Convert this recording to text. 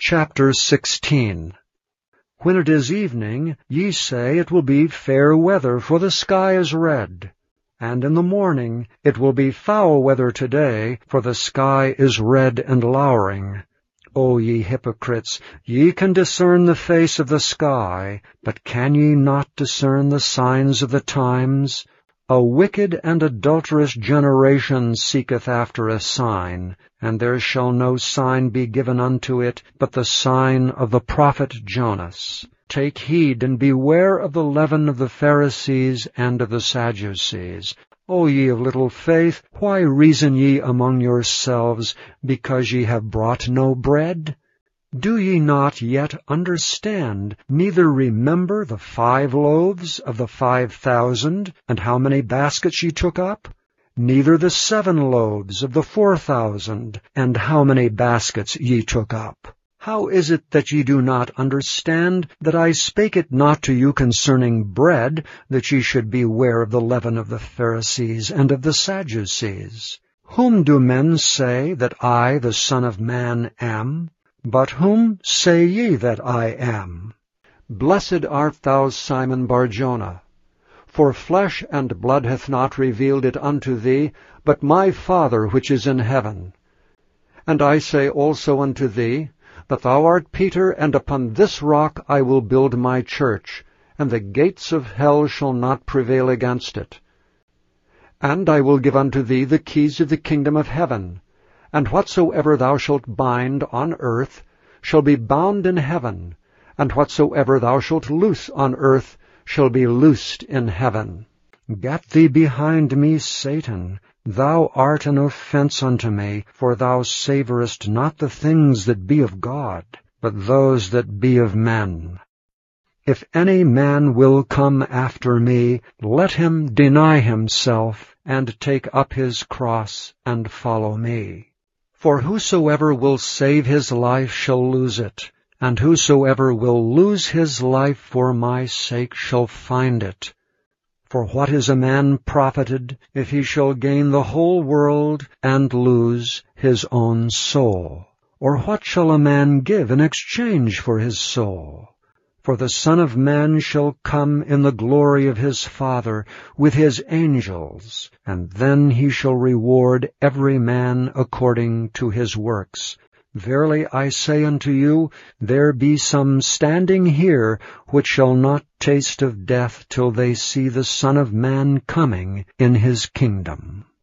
Chapter 16. When it is evening, ye say it will be fair weather, for the sky is red. And in the morning it will be foul weather today, for the sky is red and lowering. O ye hypocrites, ye can discern the face of the sky, but can ye not discern the signs of the times? A wicked and adulterous generation seeketh after a sign, and there shall no sign be given unto it, but the sign of the prophet Jonas. Take heed and beware of the leaven of the Pharisees and of the Sadducees. O ye of little faith, why reason ye among yourselves, because ye have brought no bread? Do ye not yet understand, neither remember the 5 loaves of the 5,000, and how many baskets ye took up? Neither the 7 loaves of the 4,000, and how many baskets ye took up? How is it that ye do not understand that I spake it not to you concerning bread, that ye should beware of the leaven of the Pharisees and of the Sadducees? Whom do men say that I, the Son of Man, am? But whom say ye that I am? Blessed art thou, Simon Bar-Jonah, for flesh and blood hath not revealed it unto thee, but my Father which is in heaven. And I say also unto thee, that thou art Peter, and upon this rock I will build my church, and the gates of hell shall not prevail against it. And I will give unto thee the keys of the kingdom of heaven. And whatsoever thou shalt bind on earth shall be bound in heaven, and whatsoever thou shalt loose on earth shall be loosed in heaven. Get thee behind me, Satan. Thou art an offense unto me, for thou savorest not the things that be of God, but those that be of men. If any man will come after me, let him deny himself, and take up his cross, and follow me. For whosoever will save his life shall lose it, and whosoever will lose his life for my sake shall find it. For what is a man profited, if he shall gain the whole world, and lose his own soul? Or what shall a man give in exchange for his soul? For the Son of Man shall come in the glory of his Father with his angels, and then he shall reward every man according to his works. Verily I say unto you, there be some standing here which shall not taste of death till they see the Son of Man coming in his kingdom.